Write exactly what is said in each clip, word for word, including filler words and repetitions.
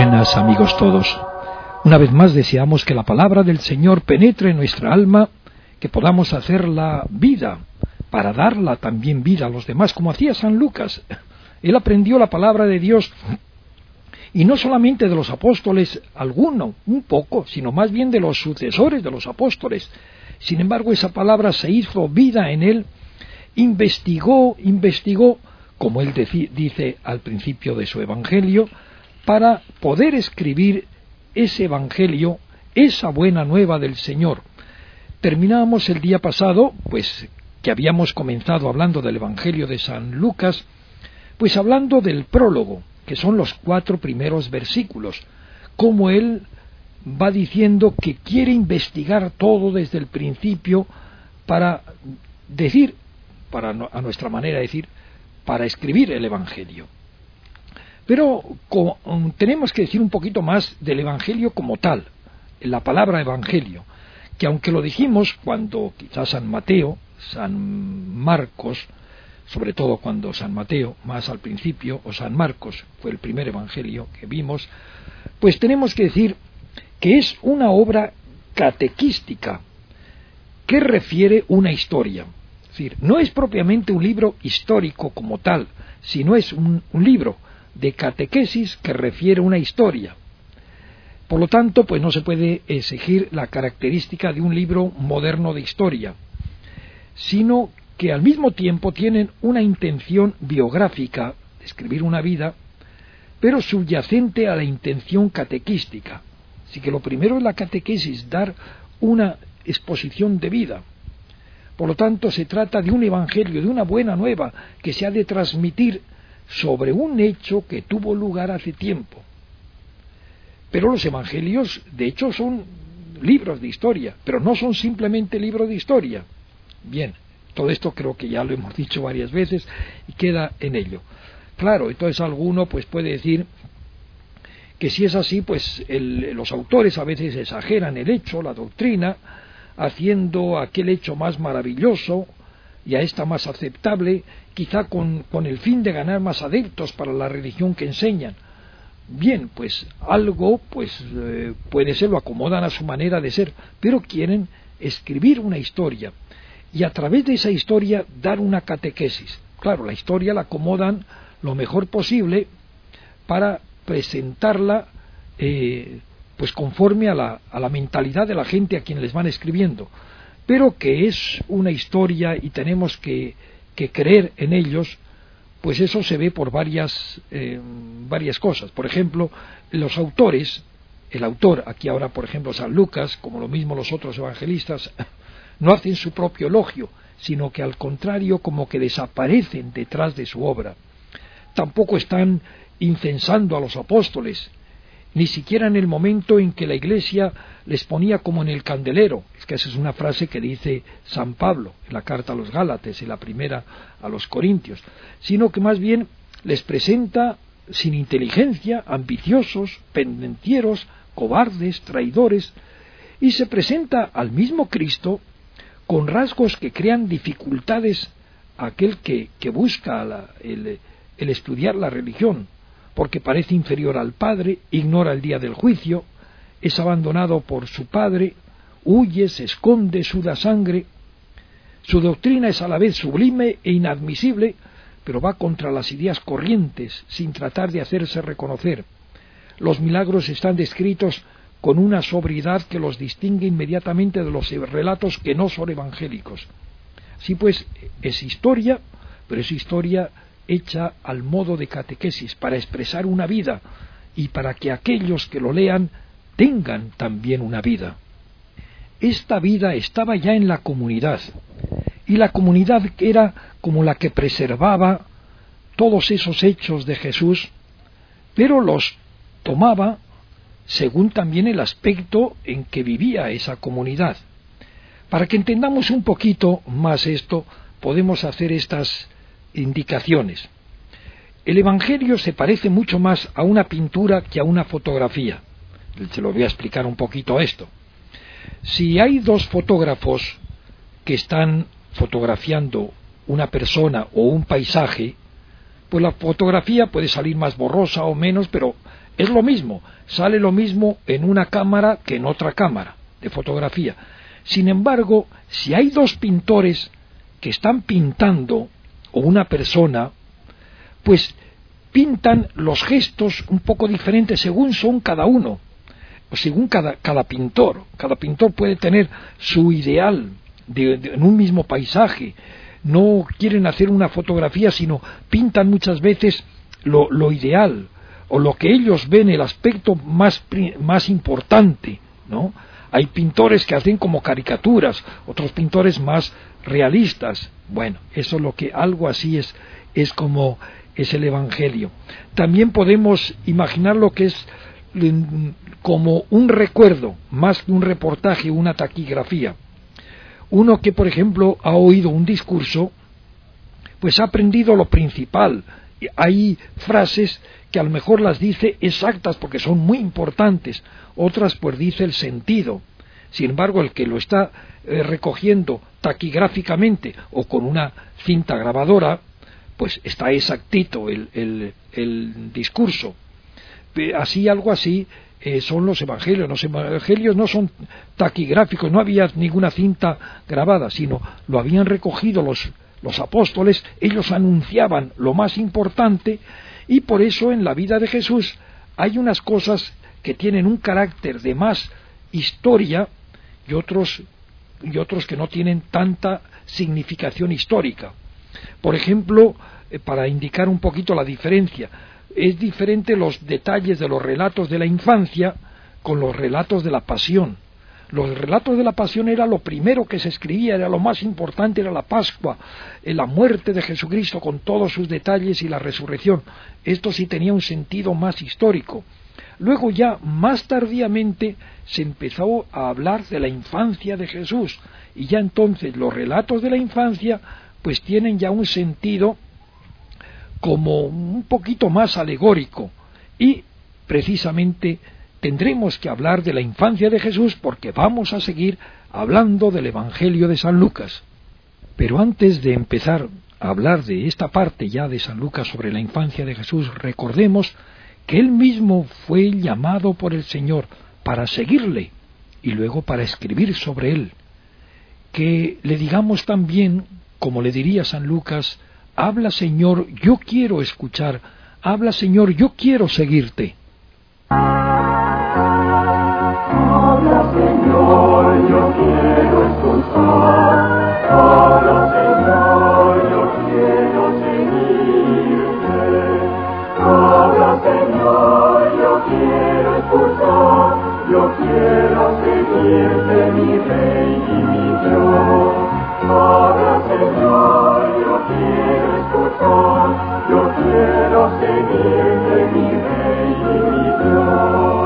buenas, amigos todos. Una vez más deseamos que la palabra del Señor penetre en nuestra alma, que podamos hacerla vida, para darla también vida a los demás, como hacía San Lucas. Él aprendió la palabra de Dios, y no solamente de los apóstoles, alguno, un poco, sino más bien de los sucesores de los apóstoles. Sin embargo, esa palabra se hizo vida en él, investigó, investigó, como él dice al principio de su Evangelio, para poder escribir ese Evangelio, esa buena nueva del Señor. Terminábamos el día pasado, pues que habíamos comenzado hablando del Evangelio de San Lucas, pues hablando del prólogo, que son los cuatro primeros versículos, como él va diciendo que quiere investigar todo desde el principio para decir, para a nuestra manera de decir, para escribir el Evangelio. Pero como, tenemos que decir un poquito más del Evangelio como tal, la palabra Evangelio, que aunque lo dijimos cuando quizás San Mateo, San Marcos, sobre todo cuando San Mateo, más al principio, o San Marcos fue el primer Evangelio que vimos, pues tenemos que decir que es una obra catequística que refiere una historia. Es decir, no es propiamente un libro histórico como tal, sino es un, un libro de catequesis que refiere una historia. Por lo tanto, pues no se puede exigir la característica de un libro moderno de historia, sino que al mismo tiempo tienen una intención biográfica de escribir una vida, pero subyacente a la intención catequística. Así que lo primero es la catequesis, dar una exposición de vida. Por lo tanto, se trata de un evangelio, de una buena nueva, que se ha de transmitir sobre un hecho que tuvo lugar hace tiempo. Pero los evangelios, de hecho, son libros de historia, pero no son simplemente libros de historia. Bien, todo esto creo que ya lo hemos dicho varias veces y queda en ello. Claro, entonces alguno pues puede decir que si es así, pues el, los autores a veces exageran el hecho, la doctrina, haciendo aquel hecho más maravilloso y a esta más aceptable, quizá con, con el fin de ganar más adeptos para la religión que enseñan. Bien, pues algo pues eh, puede ser, lo acomodan a su manera de ser, pero quieren escribir una historia y a través de esa historia dar una catequesis. Claro, la historia la acomodan lo mejor posible para presentarla eh, pues conforme a la, a la mentalidad de la gente a quien les van escribiendo, pero que es una historia y tenemos que, que creer en ellos, pues eso se ve por varias, eh, varias cosas. Por ejemplo, los autores, el autor, aquí ahora por ejemplo San Lucas, como lo mismo los otros evangelistas, no hacen su propio elogio, sino que al contrario como que desaparecen detrás de su obra. Tampoco están incensando a los apóstoles, ni siquiera en el momento en que la Iglesia les ponía como en el candelero. Es que esa es una frase que dice San Pablo en la carta a los Gálatas y la primera a los Corintios, sino que más bien les presenta sin inteligencia, ambiciosos, pendencieros, cobardes, traidores, y se presenta al mismo Cristo con rasgos que crean dificultades a aquel que, que busca la, el, el estudiar la religión, porque parece inferior al Padre, ignora el día del juicio, es abandonado por su Padre, huye, se esconde, suda sangre. Su doctrina es a la vez sublime e inadmisible, pero va contra las ideas corrientes, sin tratar de hacerse reconocer. Los milagros están descritos con una sobriedad que los distingue inmediatamente de los relatos que no son evangélicos. Así pues, es historia, pero es historia hecha al modo de catequesis, para expresar una vida y para que aquellos que lo lean tengan también una vida. Esta vida estaba ya en la comunidad, y la comunidad era como la que preservaba todos esos hechos de Jesús, pero los tomaba según también el aspecto en que vivía esa comunidad. Para que entendamos un poquito más esto, podemos hacer estas indicaciones. El Evangelio se parece mucho más a una pintura que a una fotografía. Se lo voy a explicar un poquito esto. Si hay dos fotógrafos que están fotografiando una persona o un paisaje, pues la fotografía puede salir más borrosa o menos, pero es lo mismo, sale lo mismo en una cámara que en otra cámara de fotografía. Sin embargo, si hay dos pintores que están pintando, o una persona, pues pintan los gestos un poco diferentes según son cada uno, o según cada, cada pintor. Cada pintor puede tener su ideal de, de, en un mismo paisaje. No quieren hacer una fotografía, sino pintan muchas veces lo, lo ideal, o lo que ellos ven, el aspecto más, más importante, ¿no? Hay pintores que hacen como caricaturas, otros pintores más realistas. Bueno, eso es lo que, algo así es, es como es el Evangelio. También podemos imaginar lo que es como un recuerdo, más que un reportaje, una taquigrafía. Uno que, por ejemplo, ha oído un discurso, pues ha aprendido lo principal. Hay frases que a lo mejor las dice exactas porque son muy importantes, otras pues dice el sentido. Sin embargo, el que lo está eh, recogiendo taquigráficamente o con una cinta grabadora, pues está exactito el, el, el discurso. Así, algo así eh, son los evangelios. Los evangelios no son taquigráficos, no había ninguna cinta grabada, sino lo habían recogido los, los apóstoles, ellos anunciaban lo más importante, y por eso en la vida de Jesús hay unas cosas que tienen un carácter de más historia y otros, y otros que no tienen tanta significación histórica. Por ejemplo, eh, para indicar un poquito la diferencia, es diferente los detalles de los relatos de la infancia con los relatos de la pasión. Los relatos de la pasión era lo primero que se escribía, era lo más importante, era la Pascua, la muerte de Jesucristo con todos sus detalles y la resurrección. Esto sí tenía un sentido más histórico. Luego ya más tardíamente se empezó a hablar de la infancia de Jesús, y ya entonces los relatos de la infancia pues tienen ya un sentido como un poquito más alegórico, y precisamente tendremos que hablar de la infancia de Jesús porque vamos a seguir hablando del Evangelio de San Lucas. Pero antes de empezar a hablar de esta parte ya de San Lucas sobre la infancia de Jesús, recordemos que él mismo fue llamado por el Señor para seguirle y luego para escribir sobre él. Que le digamos también, como le diría San Lucas: habla, Señor, yo quiero escuchar, habla, Señor, yo quiero seguirte. Habla, Señor, yo quiero escuchar, habla, Señor, yo quiero seguirte. Habla, Señor, yo quiero escuchar, yo quiero seguirte, mi Rey y mi Dios. Habla, Señor, yo quiero escuchar, yo quiero seguirte, mi Rey y mi Dios.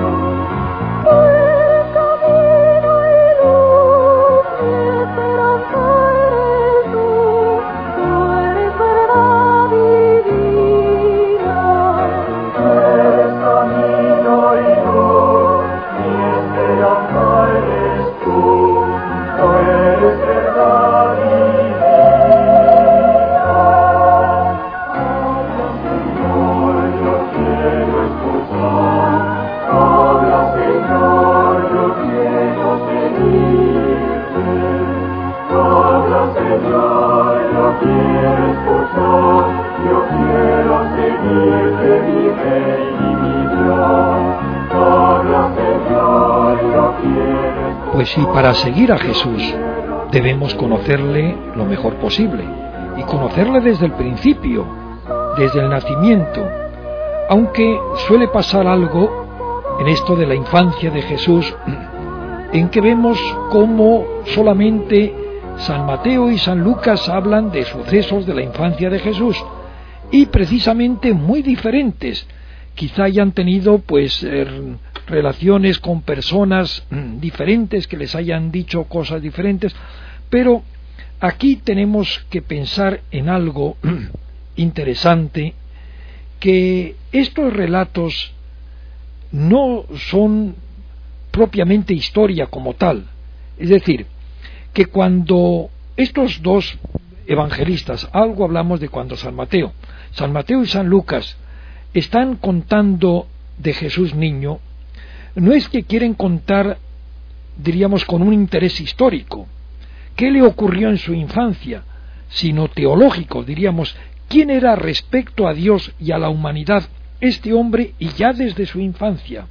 Pues sí, para seguir a Jesús debemos conocerle lo mejor posible, y conocerle desde el principio, desde el nacimiento, aunque suele pasar algo en esto de la infancia de Jesús, en que vemos cómo solamente San Mateo y San Lucas hablan de sucesos de la infancia de Jesús, y precisamente muy diferentes. Quizá hayan tenido pues eh, relaciones con personas mm, diferentes que les hayan dicho cosas diferentes, pero aquí tenemos que pensar en algo interesante, que estos relatos no son propiamente historia como tal. Es decir, que cuando estos dos evangelistas, algo hablamos de cuando San Mateo, San Mateo y San Lucas están contando de Jesús niño no es que quieren contar, diríamos, con un interés histórico, qué le ocurrió en su infancia, sino teológico, diríamos, quién era respecto a Dios y a la humanidad este hombre y ya desde su infancia.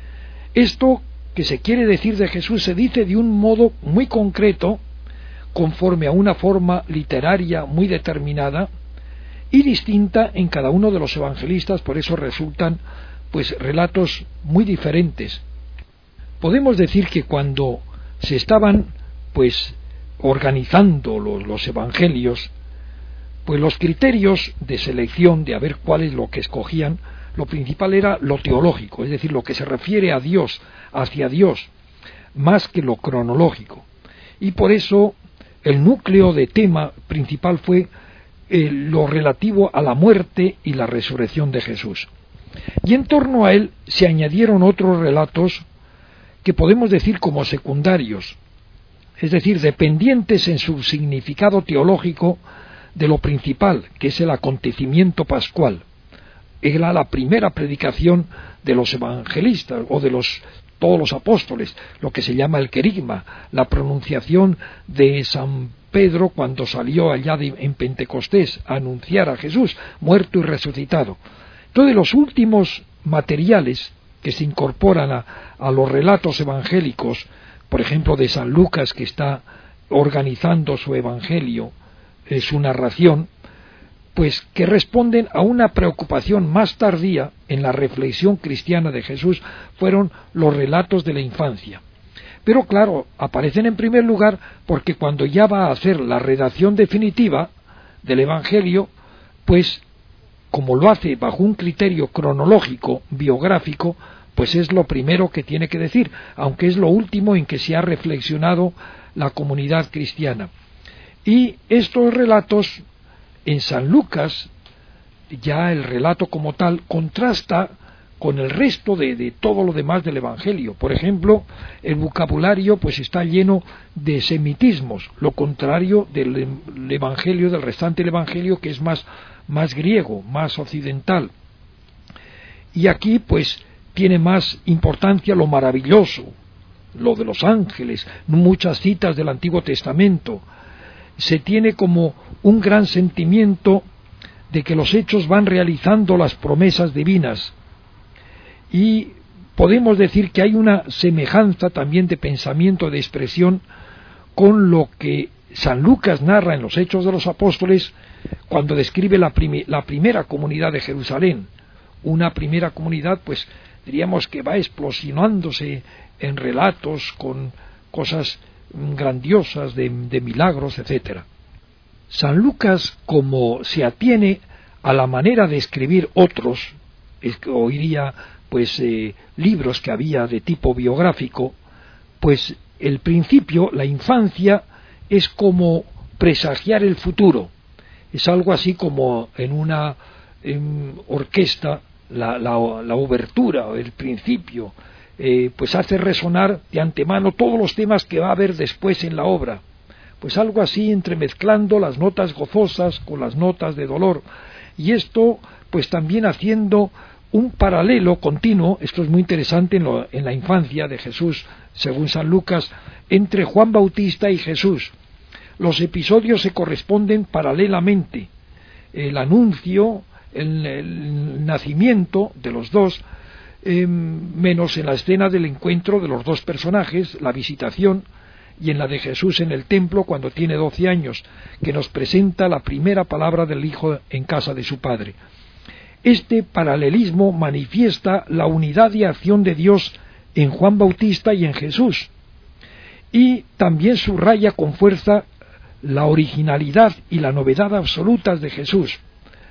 Esto que se quiere decir de Jesús se dice de un modo muy concreto, conforme a una forma literaria muy determinada y distinta en cada uno de los evangelistas, por eso resultan pues relatos muy diferentes. Podemos decir que cuando se estaban pues organizando los, los evangelios, pues los criterios de selección, de a ver cuál es lo que escogían, lo principal era lo teológico, es decir, lo que se refiere a Dios, hacia Dios, más que lo cronológico. Y por eso el núcleo de tema principal fue eh, lo relativo a la muerte y la resurrección de Jesús. Y en torno a él se añadieron otros relatos que podemos decir como secundarios, es decir, dependientes en su significado teológico de lo principal, que es el acontecimiento pascual. Era la primera predicación de los evangelistas o de los todos los apóstoles, lo que se llama el querigma, la pronunciación de San Pedro cuando salió allá de, en Pentecostés a anunciar a Jesús muerto y resucitado. Entonces los últimos materiales que se incorporan a, a los relatos evangélicos, por ejemplo de San Lucas, que está organizando su evangelio, eh, su narración, pues que responden a una preocupación más tardía en la reflexión cristiana de Jesús, fueron los relatos de la infancia. Pero claro, aparecen en primer lugar porque cuando ya va a hacer la redacción definitiva del Evangelio, pues como lo hace bajo un criterio cronológico, biográfico, pues es lo primero que tiene que decir, aunque es lo último en que se ha reflexionado la comunidad cristiana. Y estos relatos en San Lucas, ya el relato como tal, contrasta con el resto de, de todo lo demás del Evangelio. Por ejemplo, el vocabulario pues está lleno de semitismos, lo contrario del Evangelio, del restante del Evangelio, que es más, más griego, más occidental. Y aquí pues tiene más importancia lo maravilloso, lo de los ángeles, muchas citas del Antiguo Testamento. Se tiene como un gran sentimiento de que los hechos van realizando las promesas divinas, y podemos decir que hay una semejanza también de pensamiento, de expresión, con lo que San Lucas narra en los Hechos de los Apóstoles cuando describe la, prim- la primera comunidad de Jerusalén, una primera comunidad pues diríamos que va explosionándose en relatos con cosas grandiosas de, de milagros, etcétera. San Lucas, como se atiene a la manera de escribir otros, oiría pues eh, libros que había de tipo biográfico, pues el principio, la infancia, es como presagiar el futuro. Es algo así como en una en orquesta, la, la, la obertura, el principio, eh, pues hace resonar de antemano todos los temas que va a haber después en la obra. Pues algo así, entremezclando las notas gozosas con las notas de dolor. Y esto, pues también haciendo un paralelo continuo, esto es muy interesante en, lo, en la infancia de Jesús, según San Lucas, entre Juan Bautista y Jesús. Los episodios se corresponden paralelamente. El anuncio, el, el nacimiento de los dos, eh, menos en la escena del encuentro de los dos personajes, la visitación, y en la de Jesús en el templo cuando tiene doce años, que nos presenta la primera palabra del Hijo en casa de su Padre. Este paralelismo manifiesta la unidad y acción de Dios en Juan Bautista y en Jesús, y también subraya con fuerza la originalidad y la novedad absolutas de Jesús,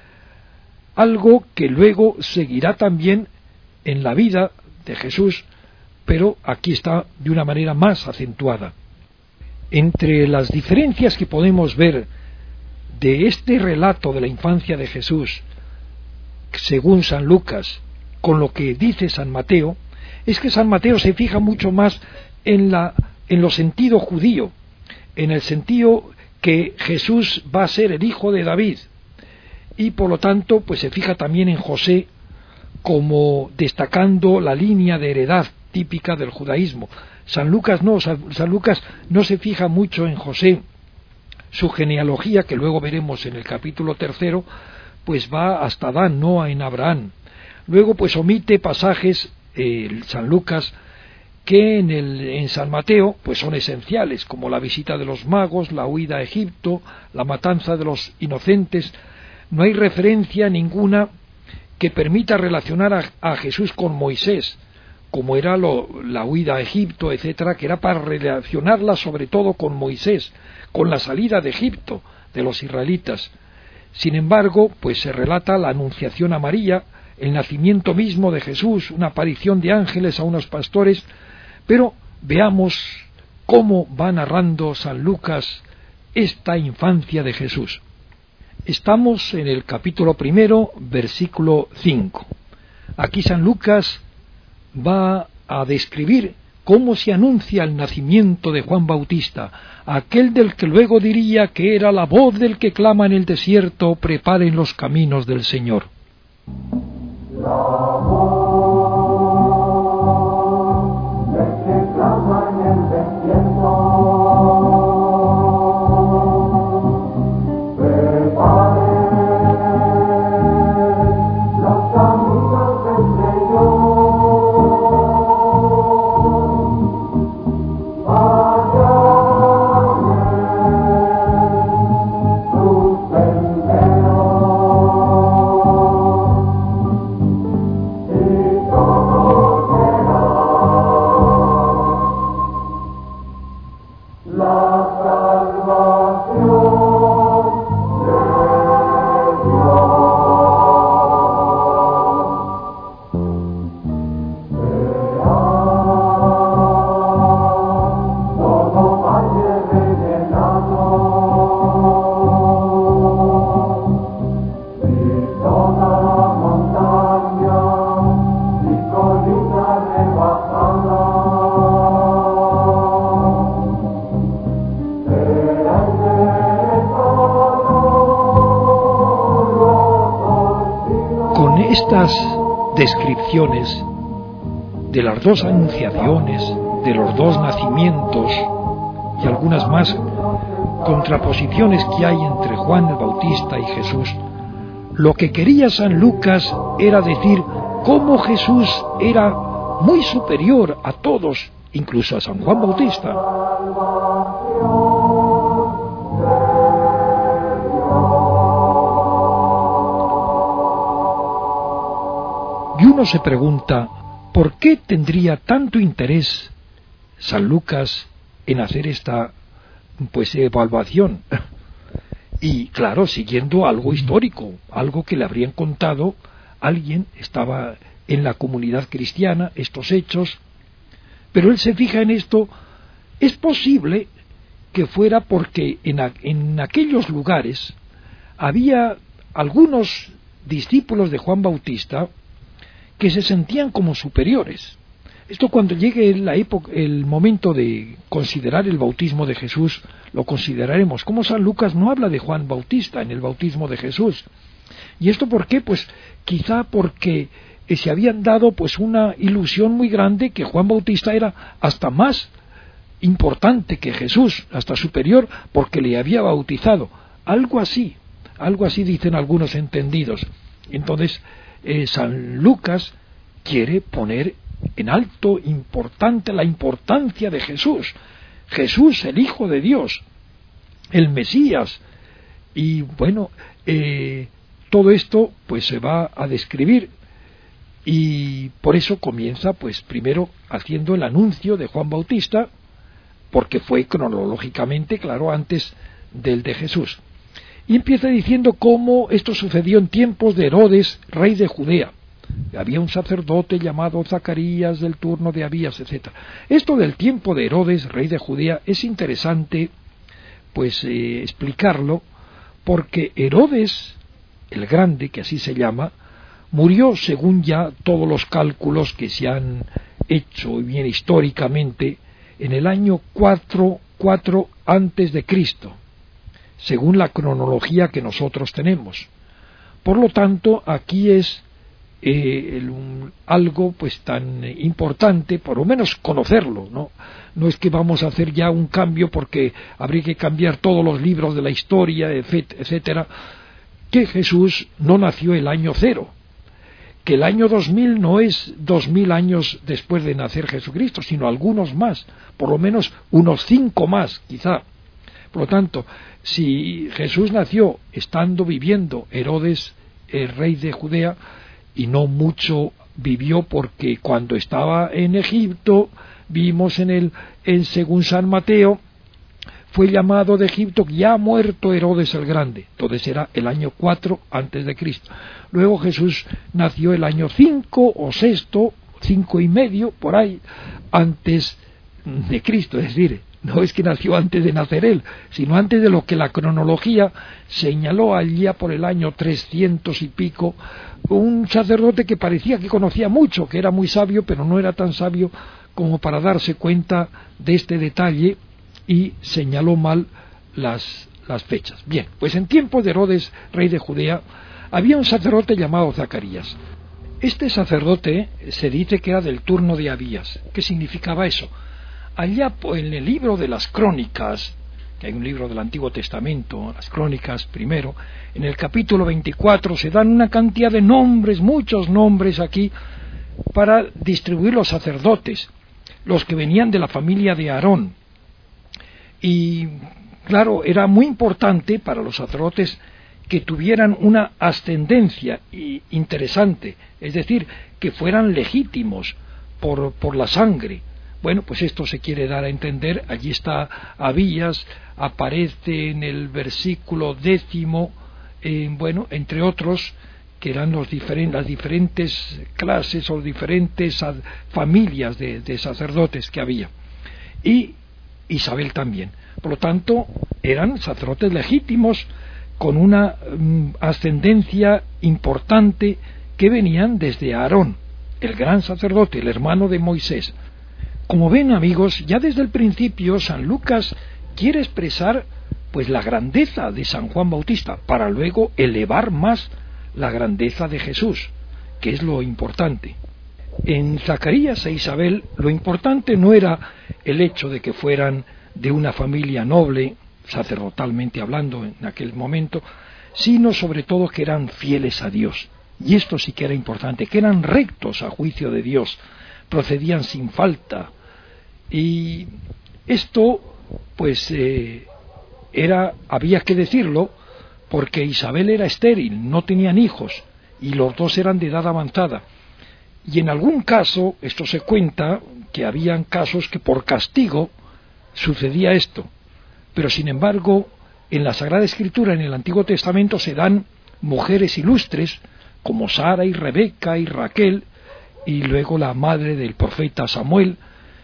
algo que luego seguirá también en la vida de Jesús, pero aquí está de una manera más acentuada. Entre las diferencias que podemos ver de este relato de la infancia de Jesús, según San Lucas, con lo que dice San Mateo, es que San Mateo se fija mucho más en la en lo sentido judío, en el sentido que Jesús va a ser el hijo de David, y por lo tanto pues se fija también en José como destacando la línea de heredad típica del judaísmo. San Lucas no, San, San Lucas no se fija mucho en José. Su genealogía, que luego veremos en el capítulo tercero, pues va hasta Adán, no en Abraham. Luego pues omite pasajes, eh, San Lucas, que en, el, en San Mateo pues son esenciales, como la visita de los magos, la huida a Egipto, la matanza de los inocentes. No hay referencia ninguna que permita relacionar a, a Jesús con Moisés, como era lo, la huida a Egipto, etcétera, que era para relacionarla sobre todo con Moisés, con la salida de Egipto de los israelitas. Sin embargo, pues se relata la anunciación a María, el nacimiento mismo de Jesús, una aparición de ángeles a unos pastores, pero veamos cómo va narrando San Lucas esta infancia de Jesús. Estamos en el capítulo primero, versículo cinco. Aquí San Lucas va a describir cómo se anuncia el nacimiento de Juan Bautista, aquel del que luego diría que era la voz del que clama en el desierto, preparen los caminos del Señor. La voz del que clama en el desierto, preparen los caminos del Señor. Estas descripciones de las dos anunciaciones, de los dos nacimientos y algunas más contraposiciones que hay entre Juan el Bautista y Jesús, lo que quería San Lucas era decir cómo Jesús era muy superior a todos, incluso a San Juan Bautista. Y uno se pregunta, ¿por qué tendría tanto interés San Lucas en hacer esta pues evaluación? Y claro, siguiendo algo histórico, algo que le habrían contado, alguien estaba en la comunidad cristiana, estos hechos, pero él se fija en esto. Es posible que fuera porque en, a, en aquellos lugares había algunos discípulos de Juan Bautista que se sentían como superiores. Esto, cuando llegue la época, el momento de considerar el bautismo de Jesús, lo consideraremos. Como San Lucas no habla de Juan Bautista en el bautismo de Jesús. ¿Y esto por qué? Pues quizá porque se habían dado pues una ilusión muy grande que Juan Bautista era hasta más importante que Jesús, hasta superior, porque le había bautizado. Algo así, algo así dicen algunos entendidos. Entonces, Eh, San Lucas quiere poner en alto importante la importancia de Jesús, Jesús el Hijo de Dios, el Mesías, y bueno, eh, todo esto pues se va a describir, y por eso comienza pues primero haciendo el anuncio de Juan Bautista, porque fue cronológicamente, claro, antes del de Jesús. Y empieza diciendo cómo esto sucedió en tiempos de Herodes, rey de Judea. Había un sacerdote llamado Zacarías del turno de Abías, etcétera. Esto del tiempo de Herodes, rey de Judea, es interesante pues eh, explicarlo, porque Herodes, el Grande, que así se llama, murió, según ya todos los cálculos que se han hecho bien históricamente, en el año cuatro, cuatro antes de Cristo, según la cronología que nosotros tenemos. Por lo tanto, aquí es eh, el, un, algo pues tan importante, por lo menos conocerlo, ¿no? No es que vamos a hacer ya un cambio porque habría que cambiar todos los libros de la historia, etcétera, que Jesús no nació el año cero, que el año dos mil no es dos mil años después de nacer Jesucristo, sino algunos más, por lo menos unos cinco más, quizá. Por lo tanto, si Jesús nació estando viviendo Herodes, el rey de Judea, y no mucho vivió, porque cuando estaba en Egipto, vimos en el en según San Mateo, fue llamado de Egipto ya muerto Herodes el Grande. Entonces era el año cuatro antes de Cristo. Luego Jesús nació el año cinco o sexto, cinco y medio, por ahí, antes de Cristo. Es decir, no es que nació antes de nacer él, sino antes de lo que la cronología señaló allá por el año trescientos y pico, un sacerdote que parecía que conocía mucho, que era muy sabio, pero no era tan sabio como para darse cuenta de este detalle, y señaló mal las, las fechas. Bien, pues en tiempos de Herodes, rey de Judea, había un sacerdote llamado Zacarías. Este sacerdote se dice que era del turno de Abías. ¿Qué significaba eso? Allá en el libro de las Crónicas, que hay un libro del Antiguo Testamento, las Crónicas primero, en el capítulo veinticuatro se dan una cantidad de nombres, muchos nombres aquí, para distribuir los sacerdotes, los que venían de la familia de Aarón. Y claro, era muy importante para los sacerdotes que tuvieran una ascendencia interesante, es decir, que fueran legítimos por, por la sangre. Bueno, pues esto se quiere dar a entender. Allí está Abías, aparece en el versículo décimo, eh, bueno, entre otros, que eran los diferen, las diferentes clases o diferentes familias de, de sacerdotes que había. Y Isabel también. Por lo tanto, eran sacerdotes legítimos con una um, ascendencia importante que venían desde Aarón, el gran sacerdote, el hermano de Moisés. Como ven, amigos, ya desde el principio San Lucas quiere expresar pues la grandeza de San Juan Bautista, para luego elevar más la grandeza de Jesús, que es lo importante. En Zacarías e Isabel lo importante no era el hecho de que fueran de una familia noble, sacerdotalmente hablando en aquel momento, sino sobre todo que eran fieles a Dios. Y esto sí que era importante, que eran rectos a juicio de Dios, procedían sin falta. Y esto, pues, eh, era, había que decirlo, porque Isabel era estéril, no tenían hijos, y los dos eran de edad avanzada. Y en algún caso, esto se cuenta, que habían casos que por castigo sucedía esto. Pero sin embargo, en la Sagrada Escritura, en el Antiguo Testamento, se dan mujeres ilustres, como Sara y Rebeca y Raquel, y luego la madre del profeta Samuel,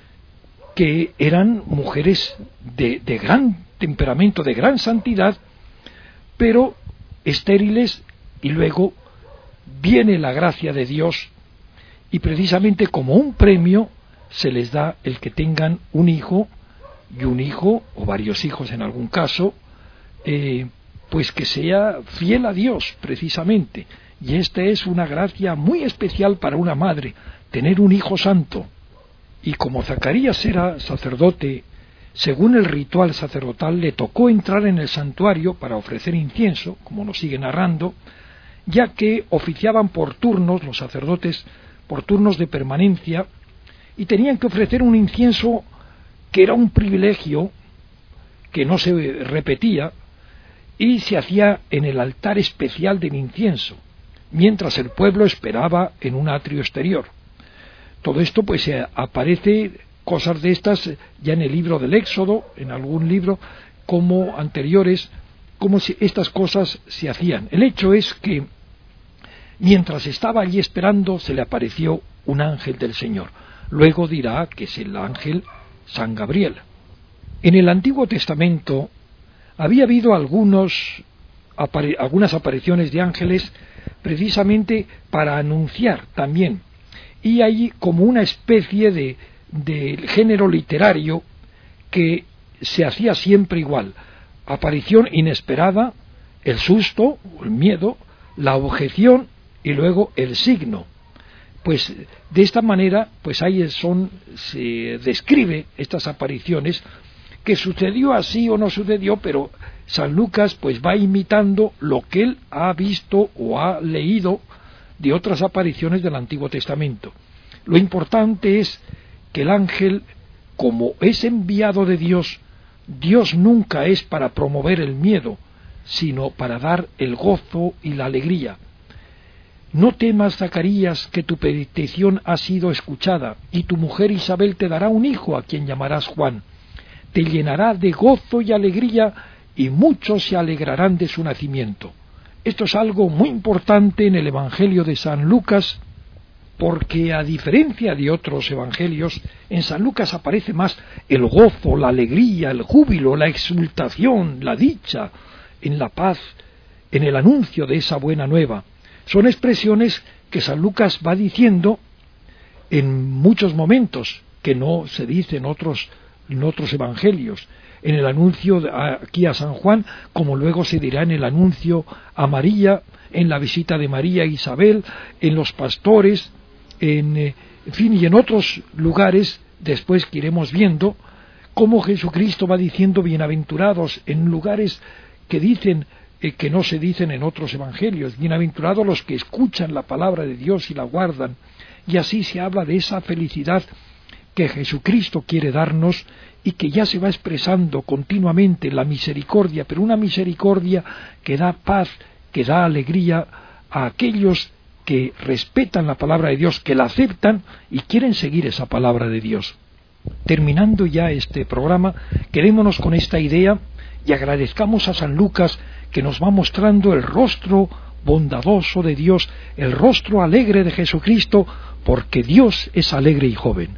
que eran mujeres de, de gran temperamento, de gran santidad, pero estériles, y luego viene la gracia de Dios, y precisamente como un premio se les da el que tengan un hijo, y un hijo, o varios hijos en algún caso, eh, pues que sea fiel a Dios, precisamente. Y esta es una gracia muy especial para una madre, tener un hijo santo. Y como Zacarías era sacerdote, según el ritual sacerdotal, le tocó entrar en el santuario para ofrecer incienso, como nos sigue narrando, ya que oficiaban por turnos, los sacerdotes, por turnos de permanencia, y tenían que ofrecer un incienso que era un privilegio, que no se repetía, y se hacía en el altar especial del incienso, mientras el pueblo esperaba en un atrio exterior. Todo esto pues eh, aparece, cosas de estas, ya en el libro del Éxodo, en algún libro, como anteriores, como si estas cosas se hacían. El hecho es que, mientras estaba allí esperando, se le apareció un ángel del Señor. Luego dirá que es el ángel San Gabriel. En el Antiguo Testamento había habido algunos, apare, algunas apariciones de ángeles precisamente para anunciar también, y hay como una especie de, de género literario que se hacía siempre igual: aparición inesperada, el susto, el miedo, la objeción y luego el signo. Pues de esta manera, pues ahí son, se describe estas apariciones, que sucedió así o no sucedió, pero San Lucas pues va imitando lo que él ha visto o ha leído de otras apariciones del Antiguo Testamento. Lo importante es que el ángel, como es enviado de Dios, Dios nunca es para promover el miedo, sino para dar el gozo y la alegría. No temas, Zacarías, que tu petición ha sido escuchada, y tu mujer Isabel te dará un hijo a quien llamarás Juan. Te llenará de gozo y alegría, y muchos se alegrarán de su nacimiento. Esto es algo muy importante en el Evangelio de San Lucas, porque a diferencia de otros evangelios, en San Lucas aparece más el gozo, la alegría, el júbilo, la exultación, la dicha, en la paz, en el anuncio de esa buena nueva. Son expresiones que San Lucas va diciendo en muchos momentos, que no se dice en otros, en otros evangelios. En el anuncio aquí a San Juan, como luego se dirá en el anuncio a María, en la visita de María e Isabel, en los pastores, en, en fin, y en otros lugares, después que iremos viendo, cómo Jesucristo va diciendo bienaventurados en lugares que dicen eh, que no se dicen en otros evangelios, bienaventurados los que escuchan la palabra de Dios y la guardan, y así se habla de esa felicidad que Jesucristo quiere darnos y que ya se va expresando continuamente en la misericordia, pero una misericordia que da paz, que da alegría a aquellos que respetan la palabra de Dios, que la aceptan y quieren seguir esa palabra de Dios. Terminando ya este programa, quedémonos con esta idea y agradezcamos a San Lucas que nos va mostrando el rostro bondadoso de Dios, el rostro alegre de Jesucristo, porque Dios es alegre y joven.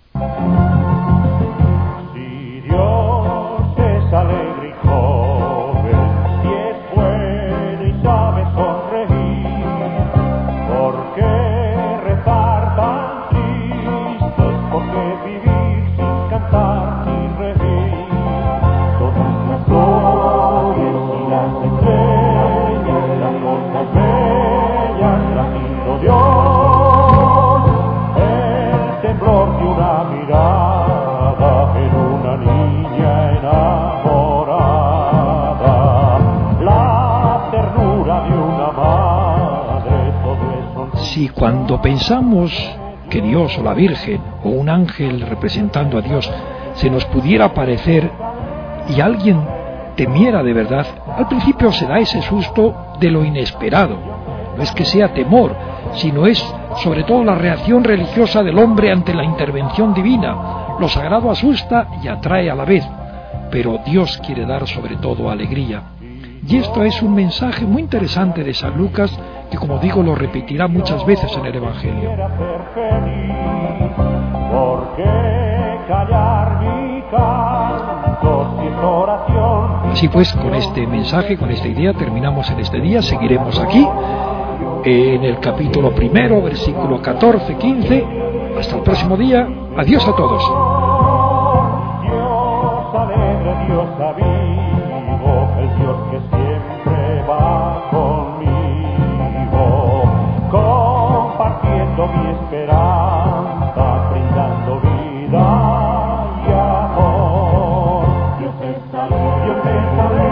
Si Dios es alegre y joven, si es bueno y sabe sonreír, ¿por qué rezar tan tristes? ¿Por qué vivir sin cantar ni reír? Todas las flores y las estrellas, las cosas bellas, las hizo Dios, el temblor de una mirada en una niña enamorada, la ternura de una madre, todo eso. Si cuando pensamos que Dios o la Virgen o un ángel representando a Dios se nos pudiera aparecer y alguien temiera de verdad, al principio se da ese susto de lo inesperado. No es que sea temor, sino es sobre todo la reacción religiosa del hombre ante la intervención divina. Lo sagrado asusta y atrae a la vez, pero Dios quiere dar sobre todo alegría. Y esto es un mensaje muy interesante de San Lucas, que como digo lo repetirá muchas veces en el Evangelio. ¿Por qué callar mi canto si es oración? Así pues, con este mensaje, con esta idea, terminamos en este día. Seguiremos aquí en el capítulo primero, versículo catorce, quince. Hasta el próximo día. Adiós a todos. Dios alegre, Dios amigo, el Dios que siempre va conmigo, compartiendo mi esperanza, brindando vida y amor. Dios es alegre, Dios es alegre.